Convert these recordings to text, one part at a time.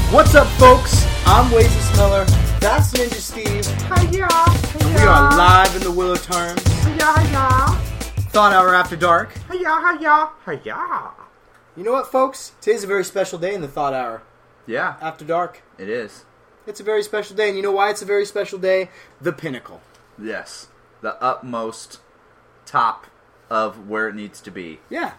What's up, folks? I'm Wazus Miller. That's Ninja Steve. Hiya. And we are live in the Willow Terms. Hiya. Thought Hour After Dark. Hiya. You know what, folks? Today's a very special day in the Thought Hour Yeah, After Dark. it is. It's a very special day, and you know why it's a very special day? The pinnacle. Yes. The utmost top of where it needs to be. Yeah.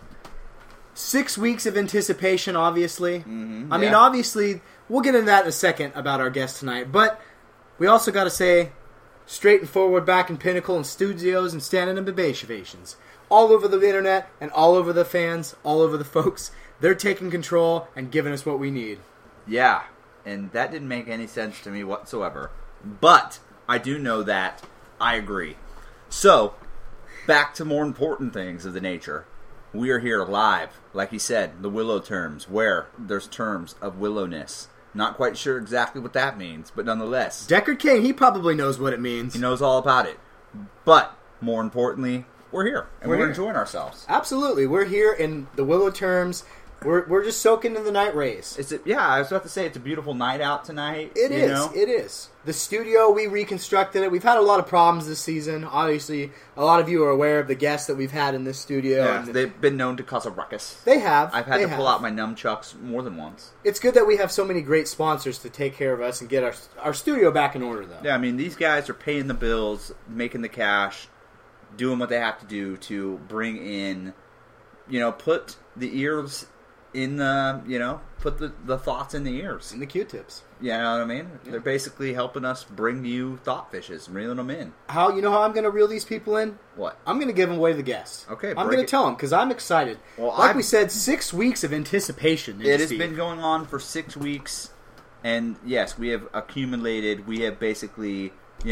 6 weeks of anticipation, obviously. I mean, yeah. obviously, we'll get into that in a second about our guest tonight, but we also got to say, straight and forward back in Pinnacle and studios and standing in ovations. All over the internet and all over the fans, all over the folks. They're taking control and giving us what we need. Yeah, and that didn't make any sense to me whatsoever. But I do know that I agree. So, back to more important things of the nature. We are here live, like he said, the Willow Terms, where there's terms of willowness. Not quite sure exactly what that means, but nonetheless, Deckard King, he probably knows what it means. he knows all about it. But, more importantly, we're here, and We're we're here. enjoying ourselves. Absolutely. We're here in the Willow Terms. We're just soaking in the night rays. I was about to say, it's a beautiful night out tonight. It you is. know? It is. The studio, we reconstructed it. We've had a lot of problems this season. Obviously, a lot of you are aware of the guests that we've had in this studio. Yeah, and they've been known to cause a ruckus. they have. I've had They to pull have. out my nunchucks more than once. It's good that we have so many great sponsors to take care of us and get our studio back in order, though. Yeah, I mean, these guys are paying the bills, making the cash, doing what they have to do to bring in, put the ears in the, put the thoughts in the ears. And the Q-tips. You know what I mean? Yeah. They're basically helping us bring you thought fishes and reeling them in. You know how I'm going to reel these people in? What? I'm going to give them away to the guests. Okay, I'm break going to it. tell them, because I'm excited. Well, like we said, 6 weeks of anticipation. It has Steve. been going on for 6 weeks, and yes, we have accumulated. We have basically,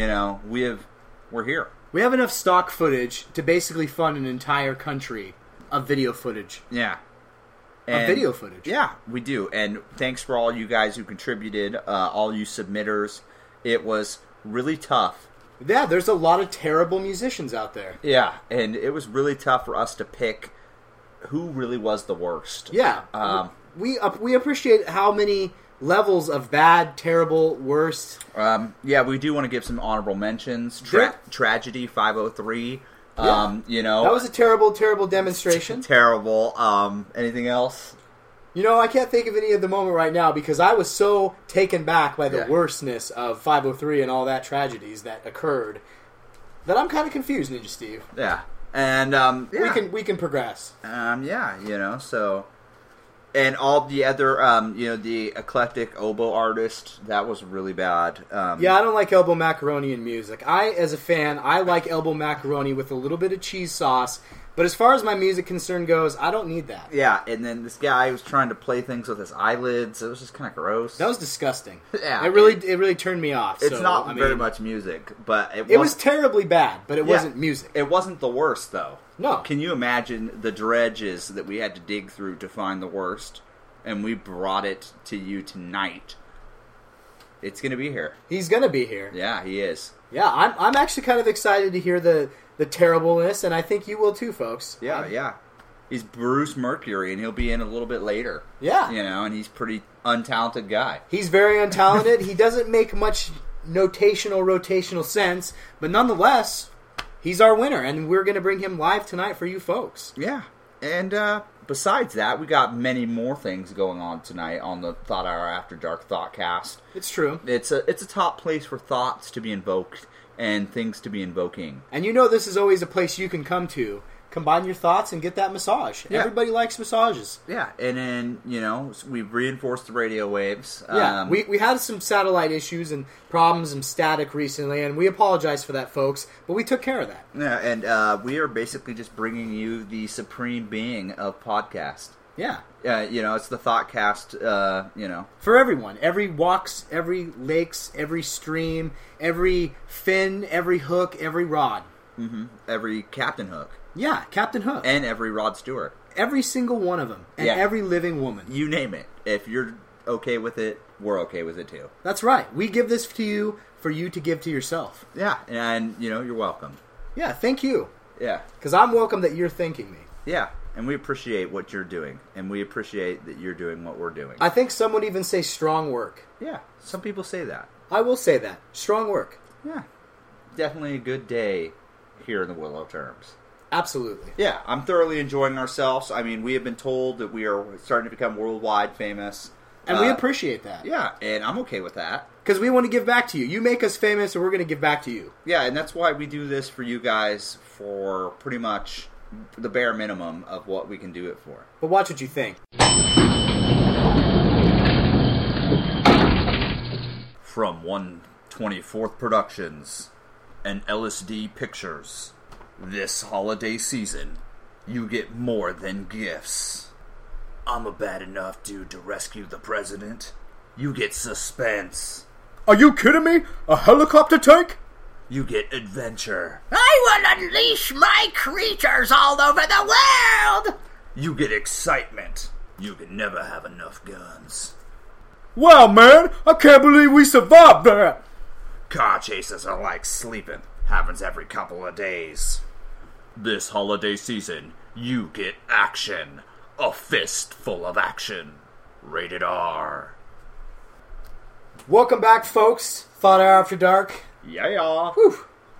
we're here. We have enough stock footage to basically fund an entire country of video footage. Yeah. Of video footage. Yeah, we do. And thanks for all you guys who contributed, all you submitters. It was really tough. Yeah, there's a lot of terrible musicians out there. Yeah, and it was really tough for us to pick who really was the worst. Yeah. We appreciate how many levels of bad, terrible, worst. Yeah, we do want to give some honorable mentions. Tragedy 503. Yeah. That was a terrible, terrible demonstration. Terrible. Anything else? I can't think of any at the moment right now because I was so taken back by the Yeah. worstness of 503 and all that tragedies that occurred that I'm kind of confused, Ninja Steve. Yeah. And, We can progress. So... And all the other, the eclectic oboe artist, that was really bad. Yeah, I don't like elbow macaroni in music. As a fan, I like elbow macaroni with a little bit of cheese sauce. But as far as my music concern goes, I don't need that. Yeah, and then this guy was trying to play things with his eyelids. It was just kind of gross. That was disgusting. Yeah. It really turned me off. It's So, not very much music, but It was terribly bad, but it Yeah. wasn't music. It wasn't the worst, though. No. Can you imagine the dredges that we had to dig through to find the worst? And we brought it to you tonight. It's going to be here. He's going to be here. Yeah, he is. Yeah, I'm actually kind of excited to hear the terribleness, and I think you will too, folks. Yeah. He's Bruce Mercury, and he'll be in a little bit later. Yeah. And he's pretty untalented guy. He's very untalented. He doesn't make much rotational sense, but nonetheless, he's our winner, and we're going to bring him live tonight for you folks. Yeah. And besides that, we got many more things going on tonight on the Thought Hour After Dark Thoughtcast. It's true. It's a top place for thoughts to be invoked and things to be invoking. And this is always a place you can come to. Combine your thoughts and get that massage. Yeah. Everybody likes massages. Yeah, and then, we've reinforced the radio waves. Yeah, we had some satellite issues and problems and static recently, and we apologize for that, folks, but we took care of that. Yeah, and we are basically just bringing you the supreme being of podcast. Yeah. It's the Thoughtcast, For everyone. Every walks, every lakes, every stream, every fin, every hook, every rod. Mm-hmm. Every Captain Hook. Yeah, Captain Hook. And every Rod Stewart. Every single one of them. And Yeah. every living woman. You name it. If you're okay with it, we're okay with it too. That's right. We give this to you for you to give to yourself. Yeah, and, you're welcome. Yeah, thank you. Yeah. Because I'm welcome that you're thanking me. Yeah. And we appreciate what you're doing. And we appreciate that you're doing what we're doing. I think some would even say strong work. Yeah, some people say that. I will say that. Strong work. Yeah. Definitely a good day here in the Willow Terms. Absolutely. Yeah, I'm thoroughly enjoying ourselves. I mean, we have been told that we are starting to become worldwide famous. And we appreciate that. Yeah, and I'm okay with that. Because we want to give back to you. You make us famous, and we're going to give back to you. Yeah, and that's why we do this for you guys for pretty much the bare minimum of what we can do it for. But watch what you think. From 124th Productions and LSD Pictures, this holiday season, you get more than gifts. I'm a bad enough dude to rescue the president. You get suspense. Are you kidding me? A helicopter tank? You get adventure. I will unleash my creatures all over the world! You get excitement. You can never have enough guns. Wow, man! I can't believe we survived that! Car chases are like sleeping. Happens every couple of days. This holiday season, you get action. A fistful of action. Rated R. Welcome back, folks. Thought Hour After Dark. Yeah. Whew.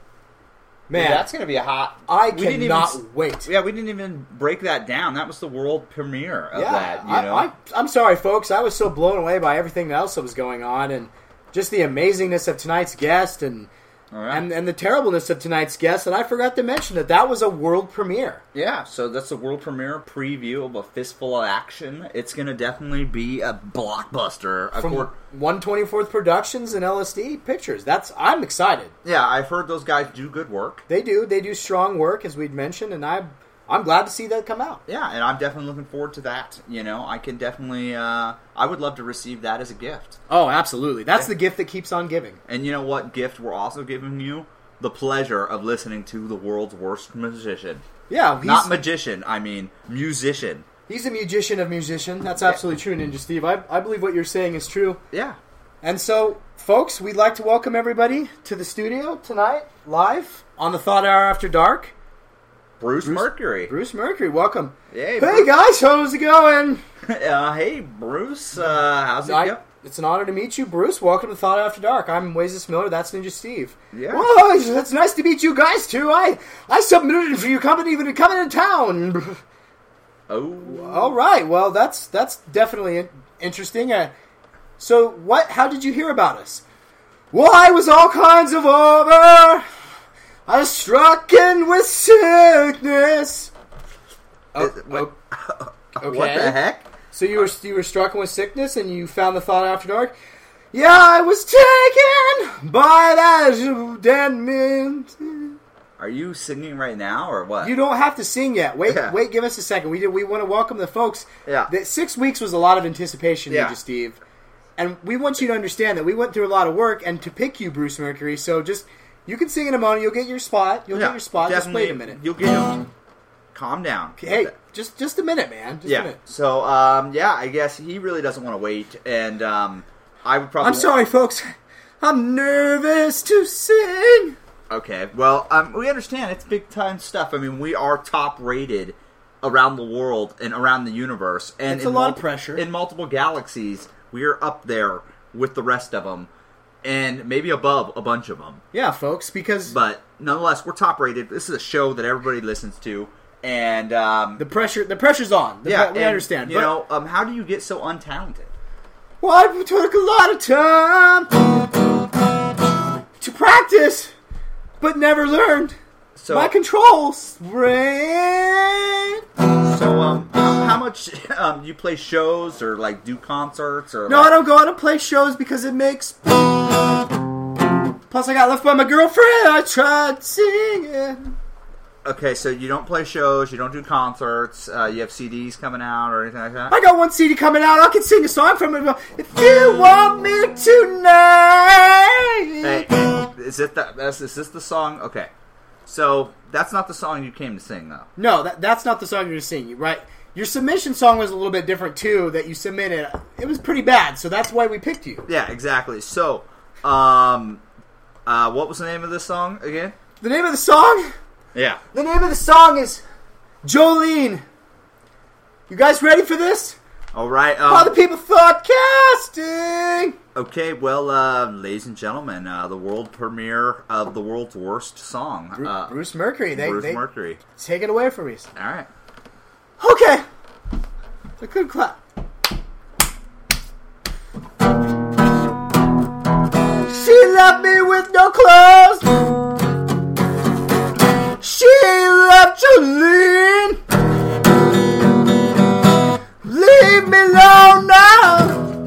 Man, that's going to be a hot... I cannot wait. Yeah, we didn't even break that down. That was the world premiere of that, you know? I'm sorry, folks. I was so blown away by everything else that was going on, and just the amazingness of tonight's guest, and the terribleness of tonight's guest, and I forgot to mention that was a world premiere. Yeah, so that's the world premiere preview of A Fistful of Action. It's going to definitely be a blockbuster. From 124th Productions and LSD Pictures. I'm excited. Yeah, I've heard those guys do good work. They do. They do strong work, as we'd mentioned, and I'm glad to see that come out. Yeah, and I'm definitely looking forward to that. You know, I can definitely... I would love to receive that as a gift. Oh, absolutely. That's the gift that keeps on giving. And you know what gift we're also giving you? The pleasure of listening to the world's worst musician. Yeah. Not magician, I mean musician. He's a musician of musician. That's absolutely true, Ninja Steve. I believe what you're saying is true. Yeah. And so, folks, we'd like to welcome everybody to the studio tonight, live, on the Thought Hour After Dark. Bruce Mercury. Bruce Mercury, welcome. Hey guys, how's it going? Hey, Bruce. How's it going? It's an honor to meet you, Bruce. Welcome to Thought After Dark. I'm Wazus Miller. That's Ninja Steve. Yeah. Well, it's nice to meet you guys, too. I submitted for you coming into town. Oh. All right. Well, that's definitely interesting. So, how did you hear about us? Well, I was all kinds of over. I was stricken with sickness. Okay. What the heck? So you were stricken with sickness and you found the Thought After Dark? Yeah, I was taken by that dead man. Are you singing right now or what? You don't have to sing yet. Wait, give us a second. We want to welcome the folks. Yeah. 6 weeks was a lot of anticipation, yeah. Ninja Steve. And we want you to understand that we went through a lot of work and to pick you, Bruce Mercury. So you can sing in a moment. You'll get your spot. Get your spot. Just wait a minute. You'll get calm down. Hey, just a minute, man. Just a minute. So, I guess he really doesn't want to wait. And I would probably... I'm sorry, folks. I'm nervous to sing. Okay. Well, we understand. It's big-time stuff. I mean, we are top-rated around the world and around the universe. And it's a lot of pressure. In multiple galaxies, we are up there with the rest of them. And maybe above a bunch of them. Yeah, folks, because... But, nonetheless, we're top-rated. This is a show that everybody listens to. And the pressure's on. We understand. You know, how do you get so untalented? Well, I took a lot of time to practice, but never learned my controls. So, how much you play shows or like do concerts or? No, I don't go out and play shows because it makes. Plus, I got left by my girlfriend. I tried singing. Okay, so you don't play shows, you don't do concerts, you have CDs coming out or anything like that? I got one CD coming out, I can sing a song from it. If you want me tonight. Hey, is this the song? Okay, so that's not the song you came to sing, though. No, that's not the song you're going to sing, right? Your submission song was a little bit different, too, that you submitted. It was pretty bad, so that's why we picked you. Yeah, exactly. So, what was the name of this song again? The name of the song? Yeah. The name of the song is Jolene You guys ready for this? All right. How the people thought casting. Okay, well, ladies and gentlemen, the world premiere of the world's worst song. Bruce Mercury. Bruce Mercury. Take it away from me. All right. Okay. A good clap. She left me with no clothes. She left Jolene. Leave me alone now.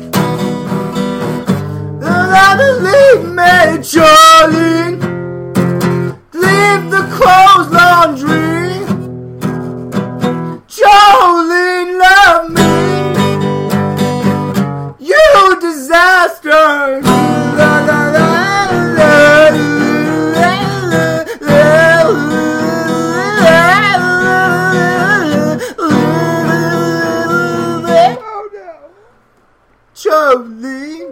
Leave me, Jolene. Leave the clothes laundry. Jolene, love me. You disaster. La, la, la, la, Jolene.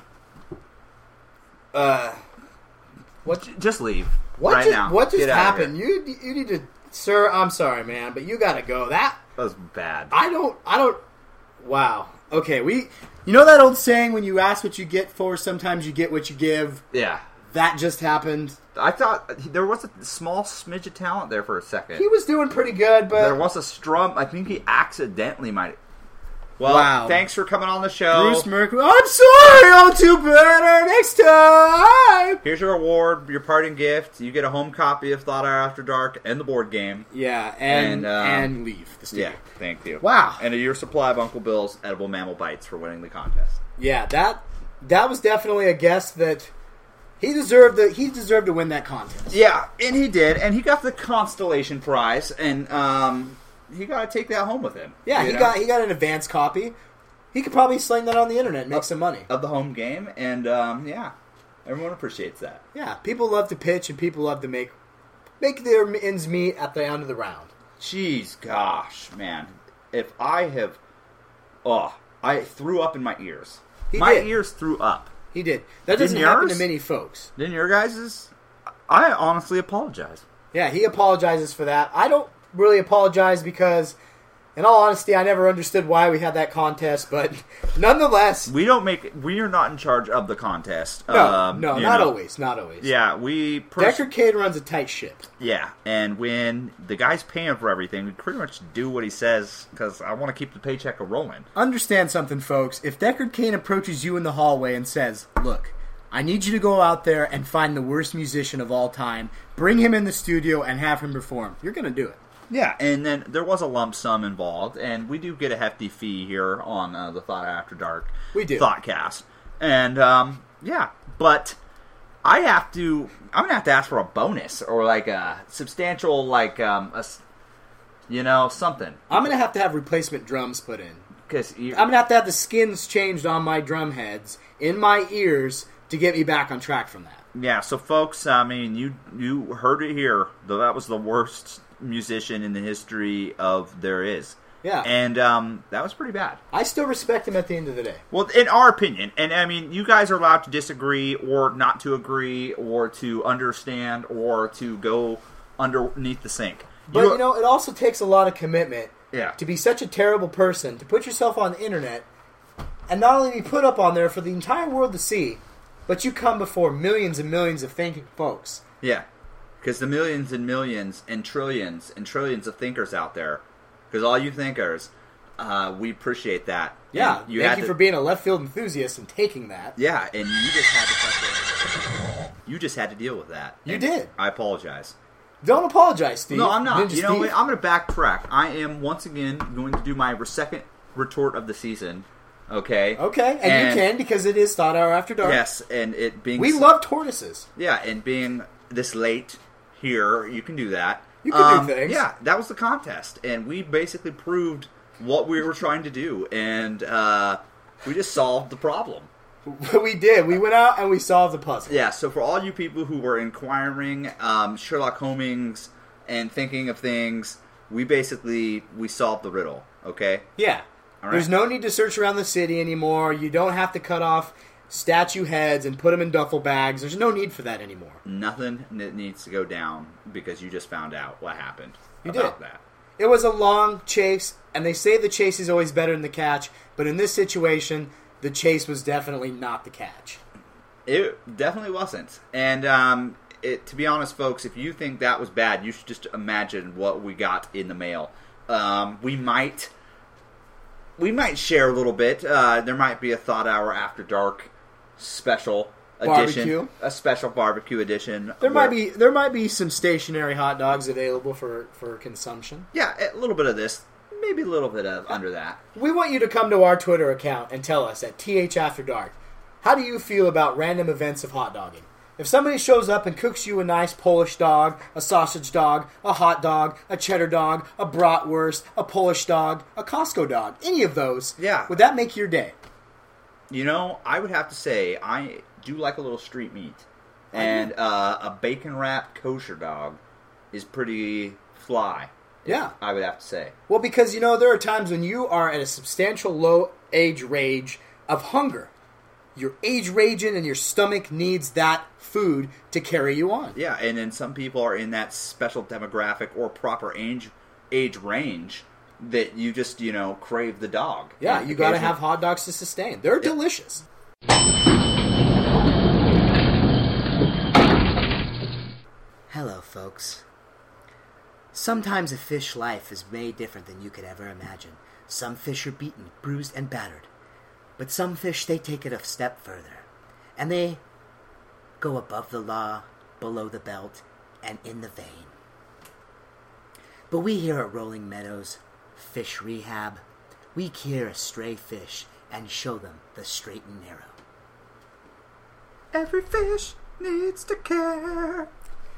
Just leave right now. What just Get out of happened? here. You need to, sir. I'm sorry, man, but you gotta go. That was bad. I don't. Wow. Okay, you know that old saying, when you ask what you get for, sometimes you get what you give? Yeah. That just happened. I thought there was a small smidge of talent there for a second. He was doing pretty good, but... There was a strum. I think he accidentally might... Well, wow. Thanks for coming on the show. Bruce Mercury. I'm sorry, I'll do better next time. Here's your reward, your parting gift. You get a home copy of Thought Hour After Dark and the board game. Yeah, and leave the studio. Yeah, thank you. Wow. And a year supply of Uncle Bill's edible mammal bites for winning the contest. Yeah, that was definitely a guess that he deserved to win that contest. Yeah, and he did, and he got the Constellation Prize, and he got to take that home with him. Yeah, he got an advance copy. He could probably sling that on the internet and make some money. Of the home game, and yeah, everyone appreciates that. Yeah, people love to pitch, and people love to make their ends meet at the end of the round. Jeez, gosh, man. If I have... I threw up in my ears. My ears threw up. He did. That doesn't happen to many folks. Didn't your guys's? I honestly apologize. Yeah, he apologizes for that. I don't really apologize because, in all honesty, I never understood why we had that contest, but nonetheless... We are not in charge of the contest. No, not always. Yeah, Deckard Cain runs a tight ship. Yeah, and when the guy's paying for everything, we pretty much do what he says, because I want to keep the paycheck rolling. Understand something, folks. If Deckard Cain approaches you in the hallway and says, look, I need you to go out there and find the worst musician of all time, bring him in the studio and have him perform, you're going to do it. Yeah, and then there was a lump sum involved, and we do get a hefty fee here on the Thought After Dark Thoughtcast. And, yeah, but I'm going to have to ask for a bonus, or like a substantial, like, something. I'm going to have replacement drums put in. I'm going to have the skins changed on my drum heads, in my ears, to get me back on track from that. Yeah, so folks, I mean, you heard it here, though that was the worst musician in the history of there is. Yeah. And that was pretty bad. I still respect him at the end of the day. Well, in our opinion, and I mean, you guys are allowed to disagree or not to agree or to understand or to go underneath the sink. But, it also takes a lot of commitment to be such a terrible person, to put yourself on the internet, and not only be put up on there for the entire world to see, but you come before millions and millions of thinking folks. Yeah. Because the millions and millions and trillions of thinkers out there, because all you thinkers, we appreciate that. Yeah, thank you for being a left field enthusiast and taking that. Yeah, and you just had to deal with that. You did. I apologize. Don't apologize, Steve. No, I'm not. Ninja Steve. What? I'm going to backtrack. I am once again going to do my second retort of the season. Okay. Okay, and you can, because it is Thought Hour After Dark. Yes, and it being... We love tortoises. Yeah, and being this late here, you can do that. You can do things. Yeah, that was the contest, and we basically proved what we were trying to do, and we just solved the problem. We did. We went out and we solved the puzzle. Yeah, so for all you people who were inquiring, Sherlock Holmings, and thinking of things, we solved the riddle, okay? Yeah. All right. There's no need to search around the city anymore. You don't have to cut off statue heads and put them in duffel bags. There's no need for that anymore. Nothing needs to go down because you just found out what happened about that. It was a long chase, and they say the chase is always better than the catch, but in this situation, the chase was definitely not the catch. It definitely wasn't. And to be honest, folks, if you think that was bad, you should just imagine what we got in the mail. We might share a little bit. There might be a Thought Hour After Dark special edition, barbecue. A special barbecue edition. There might be some stationary hot dogs available for consumption. Yeah, a little bit of this, maybe a little bit of under that. We want you to come to our Twitter account and tell us at TH After Dark, how do you feel about random events of hot dogging? If somebody shows up and cooks you a nice Polish dog, a sausage dog, a hot dog, a cheddar dog, a bratwurst, a Polish dog, a Costco dog, any of those, would that make your day? You know, I would have to say I do like a little street meat, and a bacon-wrapped kosher dog is pretty fly. Yeah. I would have to say. Well, because, there are times when you are at a substantial low age range of hunger. You're age raging and your stomach needs that food to carry you on. Yeah, and then some people are in that special demographic or proper age range that you just, crave the dog. Yeah, you got to have hot dogs to sustain. They're delicious. Hello, folks. Sometimes a fish life is way different than you could ever imagine. Some fish are beaten, bruised, and battered. But some fish, they take it a step further. And they go above the law, below the belt, and in the vein. But we here at Rolling Meadows Fish Rehab, we cure a stray fish and show them the straight and narrow. Every fish needs to care.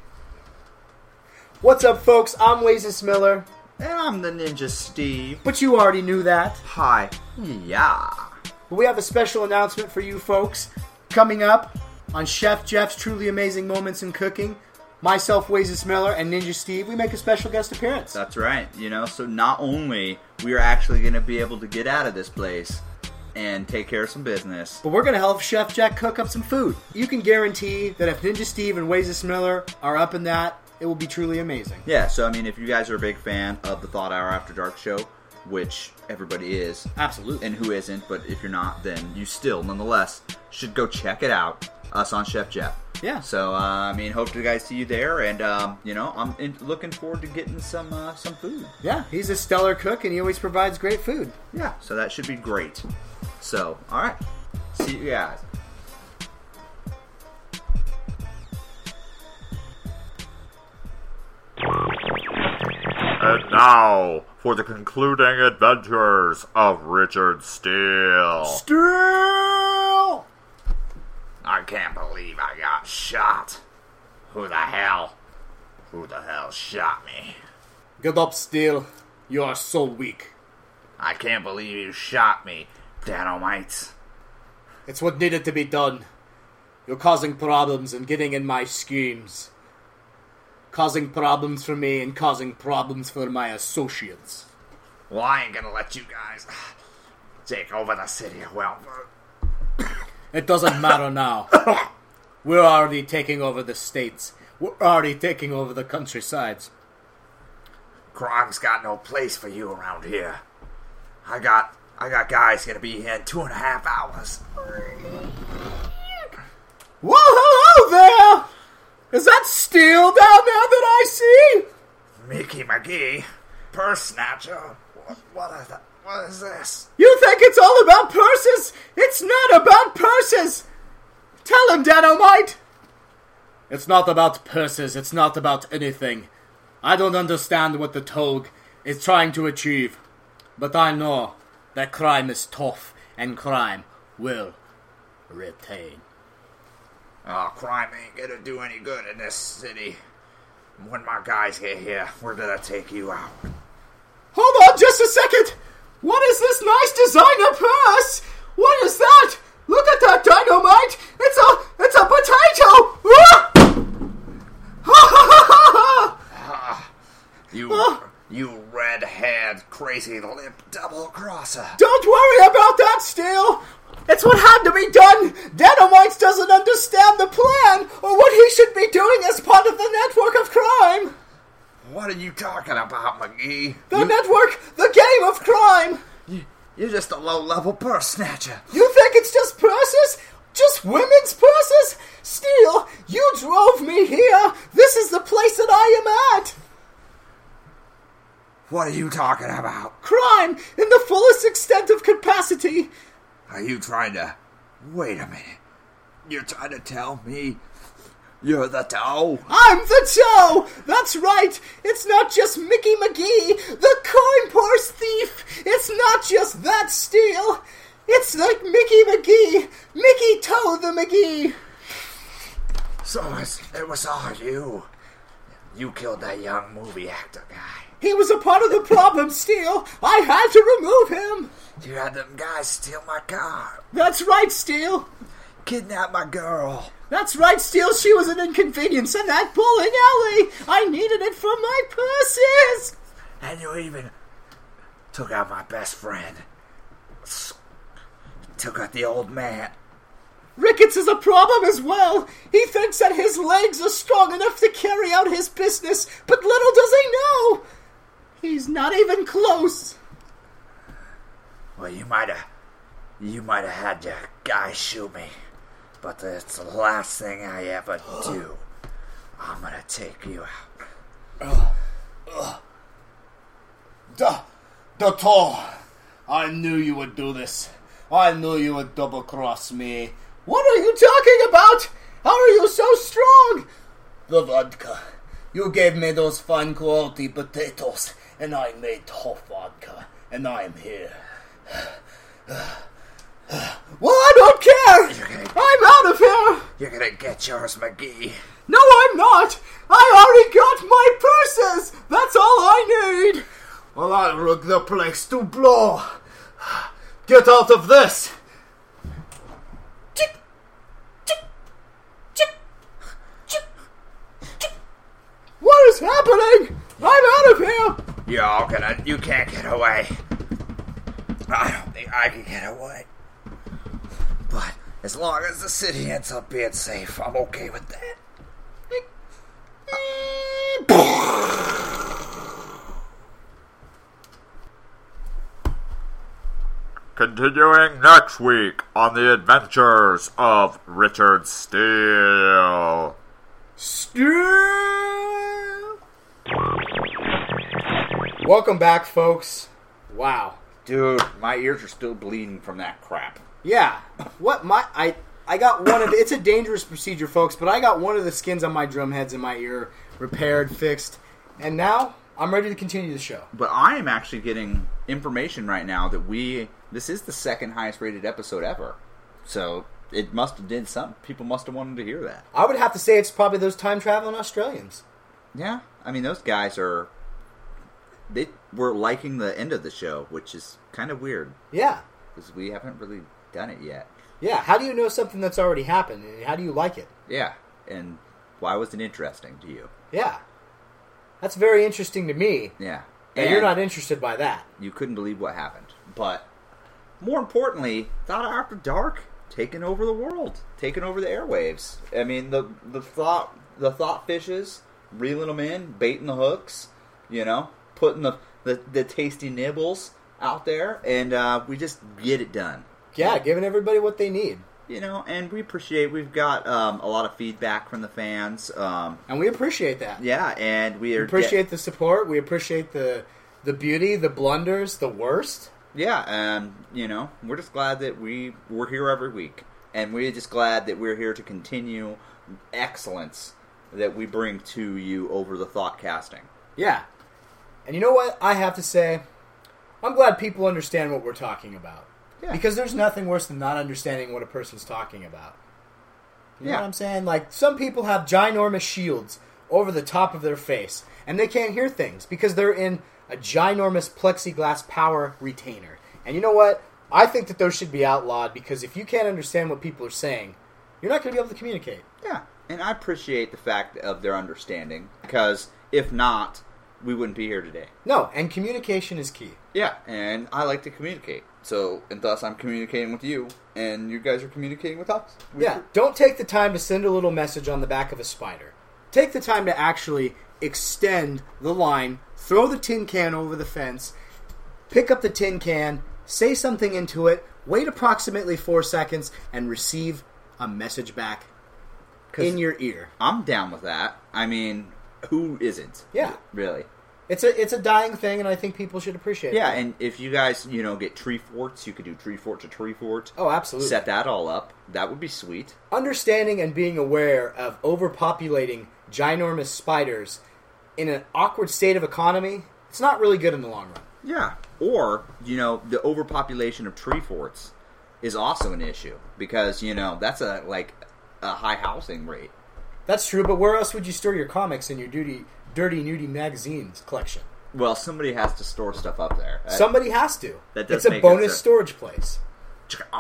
What's up, folks? I'm Wazus Miller. And I'm the Ninja Steve. But you already knew that. Hi. Yeah. We have a special announcement for you folks coming up on Chef Jeff's Truly Amazing Moments in Cooking. Myself, Wazus Miller, and Ninja Steve, we make a special guest appearance. That's right. So not only we are actually going to be able to get out of this place and take care of some business, but we're going to help Chef Jack cook up some food. You can guarantee that if Ninja Steve and Wazus Miller are up in that, it will be truly amazing. Yeah, so if you guys are a big fan of the Thought Hour After Dark show, which everybody is. Absolutely. And who isn't, but if you're not, then you still, nonetheless, should go check it out. Us on Chef Jeff. Yeah. So, hope to guys see you there, and, I'm looking forward to getting some food. Yeah, he's a stellar cook, and he always provides great food. Yeah, so that should be great. So, alright. See you guys. And now, for the concluding adventures of Richard Steele. Steele! I can't believe I got shot. Who the hell shot me? Get up, Steele. You are so weak. I can't believe you shot me, Dynamite. It's what needed to be done. You're causing problems and getting in my schemes. Causing problems for me and causing problems for my associates. Well, I ain't gonna let you guys take over the city of Wellford. It doesn't matter now. We're already taking over the states. We're already taking over the countrysides. Crime's got no place for you around here. I got guys gonna be here in 2.5 hours. Whoa there! Is that Steele down there that I see? Mickey McGee, purse snatcher. What is this? You think it's all about purses? It's not about purses! Tell him, Dynamite! It's not about purses. It's not about anything. I don't understand what the Togue is trying to achieve. But I know that crime is tough, and crime will retain. Oh, crime ain't gonna do any good in this city. When my guys get here, we're gonna take you out. Hold on just a second! What is this nice designer purse? What is that? Look at that, Dynamite! It's a potato! You red-haired, crazy-lipped double-crosser. Don't worry about that, Steele! It's what had to be done! Dynamite doesn't understand the plan or what he should be doing as part of the network of crime! What are you talking about, McGee? The network, the game of crime! You're just a low-level purse snatcher. You think it's just purses? Just women's purses? Steele, you drove me here! This is the place that I am at! What are you talking about? Crime in the fullest extent of capacity! Are you trying to... Wait a minute. You're trying to tell me you're the toe? I'm the toe! That's right! It's not just Mickey McGee, the coin purse thief! It's not just that, Steele! It's like Mickey McGee! Mickey Toe the McGee! So it was all you. You killed that young movie actor guy. He was a part of the problem, Steele! I had to remove him! You had them guys steal my car. That's right, Steele! Kidnap my girl. That's right, Steele, she was an inconvenience in that bowling alley! I needed it for my purses! And you even took out my best friend. Took out the old man. Ricketts is a problem as well. He thinks that his legs are strong enough to carry out his business, but little does he know. He's not even close. Well, you might have had your guy shoot me, but it's the last thing I ever do. I'm gonna take you out. The toe. I knew you would do this. I knew you would double-cross me. What are you talking about? How are you so strong? The vodka. You gave me those fine quality potatoes, and I made tough vodka, and I am here. Well, I don't care! I'm out of here! You're gonna get yours, McGee. No, I'm not! I already got my purses! That's all I need! Well, I'll rig the place to blow. Get out of this! What is happening? I'm out of here! You can't get away. I don't think I can get away. But as long as the city ends up being safe, I'm okay with that. Continuing next week on the adventures of Richard Steele. Welcome back, folks. Wow. Dude, my ears are still bleeding from that crap. Yeah. I got one of it's a dangerous procedure, folks, but I got one of the skins on my drum heads in my ear repaired, fixed, and now I'm ready to continue the show. But I am actually getting information right now that this is the second highest rated episode ever. So it must have did something. People must have wanted to hear that. I would have to say it's probably those time traveling Australians. Yeah, I mean those guys they were liking the end of the show, which is kind of weird. Yeah. Because we haven't really done it yet. Yeah, how do you know something that's already happened? How do you like it? Yeah, and why was it interesting to you? Yeah. That's very interesting to me. Yeah. And you're not interested by that. You couldn't believe what happened. But more importantly, Thought After Dark taking over the world, taking over the airwaves. I mean, the thought fishes, reeling them in, baiting the hooks, putting the tasty nibbles out there, and we just get it done. Yeah, giving everybody what they need. And we appreciate, we've got a lot of feedback from the fans. And we appreciate that. Yeah, and we appreciate the support. We appreciate the beauty, the blunders, the worst. Yeah, and, we're just glad that we're here every week. And we're just glad that we're here to continue excellence that we bring to you over the thought casting. Yeah. And you know what I have to say? I'm glad people understand what we're talking about. Yeah. Because there's nothing worse than not understanding what a person's talking about. You know what I'm saying? Like, some people have ginormous shields over the top of their face, and they can't hear things because they're in a ginormous plexiglass power retainer. And you know what? I think that those should be outlawed, because if you can't understand what people are saying, you're not going to be able to communicate. Yeah, and I appreciate the fact of their understanding, because if not, we wouldn't be here today. No, and communication is key. Yeah, and I like to communicate. So, and thus I'm communicating with you, and you guys are communicating with us. Don't take the time to send a little message on the back of a spider. Take the time to actually extend the line, throw the tin can over the fence, pick up the tin can, say something into it, wait approximately 4 seconds, and receive a message back in your ear. I'm down with that. I mean, who isn't? Yeah. Really. It's a dying thing, and I think people should appreciate it. Yeah, and if you guys, get tree forts, you could do tree fort to tree fort. Oh, absolutely. Set that all up. That would be sweet. Understanding and being aware of overpopulating ginormous spiders in an awkward state of economy, it's not really good in the long run. Yeah. Or, the overpopulation of tree forts is also an issue because, that's a high housing rate. That's true, but where else would you store your comics in your dirty nudie magazines collection? Well, somebody has to store stuff up there. Somebody has to. That does it's a make bonus it storage place. What?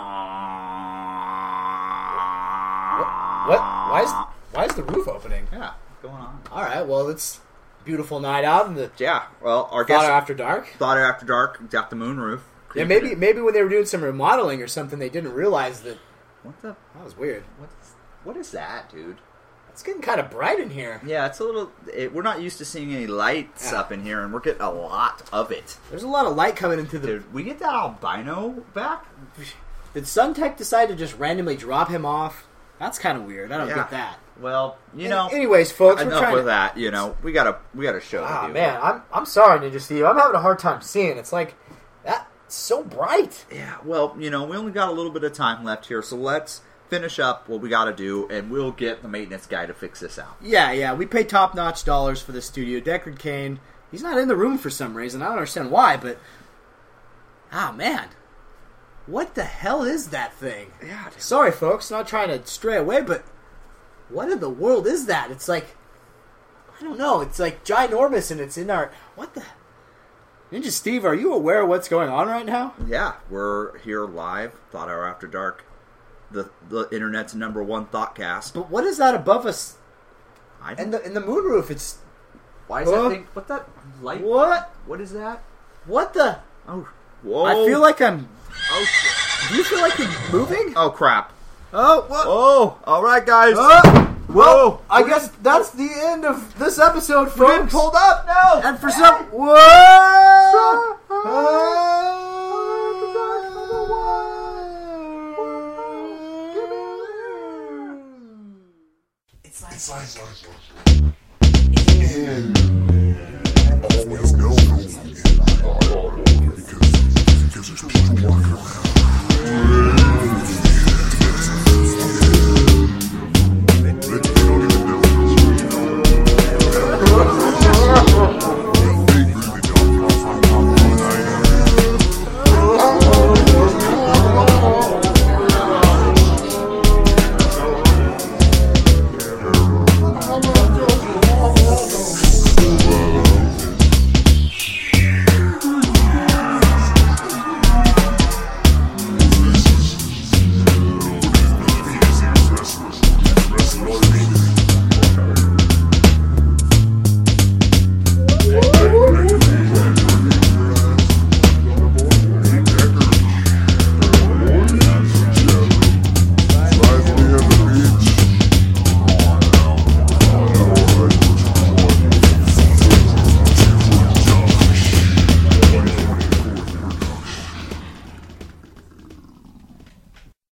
Why is the roof opening? Yeah, what's going on? All right, well, it's a beautiful night out in the Yeah, well, our Thought guest After Dark. Thought After Dark got the moonroof. Yeah, maybe when they were doing some remodeling or something, they didn't realize that. What the? That was weird. What is that, dude? It's getting kind of bright in here. Yeah, it's a little... we're not used to seeing any lights up in here, and we're getting a lot of it. There's a lot of light coming into the... Dude, we get that albino back? Did Suntech decide to just randomly drop him off? That's kind of weird. I don't get that. Well, Anyways, folks, we're enough trying with to... that. We got a show to do. Man, I'm sorry, Ninja Steve. I'm having a hard time seeing. It's like that's so bright. Yeah, well, we only got a little bit of time left here, so let's finish up what we got to do, and we'll get the maintenance guy to fix this out. Yeah. We pay top-notch dollars for the studio. Deckard Cain, he's not in the room for some reason. I don't understand why, but man, what the hell is that thing? Yeah. Sorry, folks, not trying to stray away, but what in the world is that? It's like, I don't know. It's like ginormous, and it's in our... What the... Ninja Steve, are you aware of what's going on right now? Yeah, we're here live, Thought Hour After Dark, the internet's #1 thoughtcast. But what is that above us? In In the moonroof, it's... Why is that thing... What that light... What? What is that? What the... Oh, whoa. I feel like I'm... Oh, shit. Do you feel like you're moving? Oh, crap. Oh, what? Oh, all right, guys. Well, I guess that's the end of this episode, We're getting folks. pulled up now. And for some... Whoa! It's always no because it's people walking around.